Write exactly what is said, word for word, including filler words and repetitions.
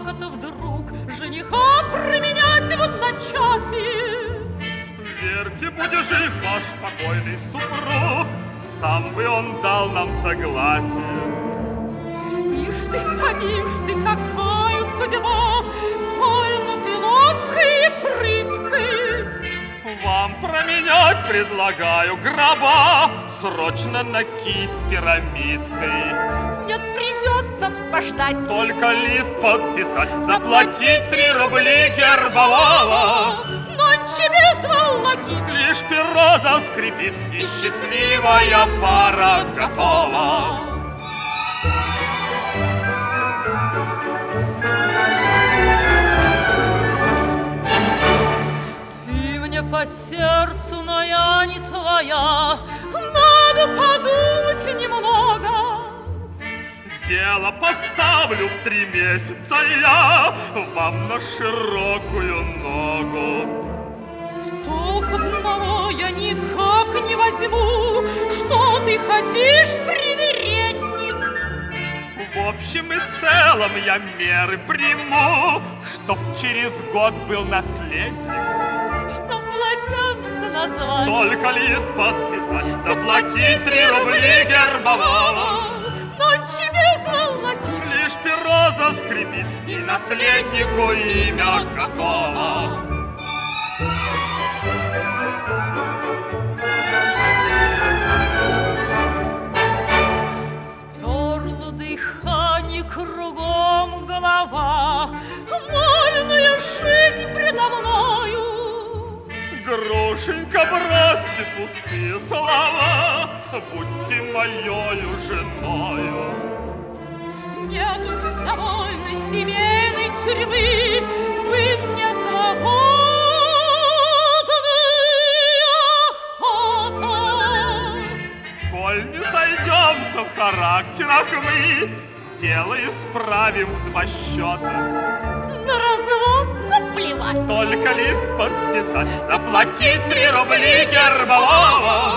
как это вдруг жениха променять в одночасье? Верьте, будет жив ваш покойный супруг, сам бы он дал нам согласие. Ишь ты, поди ж ты, какая судьба, больно ты ловкой и прыткой. Вам променять предлагаю гроба срочно на кисть пирамидкой. Нет, придется пождать, только лист подписать, заплатить три рубли гербового. Нонче без волокит, лишь перо заскрипит, и счастливая пара готова. По сердцу, но я не твоя, надо подумать немного. Дело поставлю в три месяца я вам на широкую ногу. В толк одного я никак не возьму, что ты хотишь, привередник? В общем и целом я меры приму, чтоб через год был наследник. Назвать. Только лист подписать, заплатить три рубли гербового. Ночи без волоки, лишь перо заскрипит, и наследнику имя готово. Сперло дыхание, кругом голова, вольная жизнь предо мною. Грушенька, бросьте пустые слова, будьте моею женою. Нет уж довольной семейной тюрьмы, быть мне свободной охота. Коль не сойдемся в характерах мы, дело исправим в два счета. На развод наплевать, только лист подписать, заплатить три рубли гербового.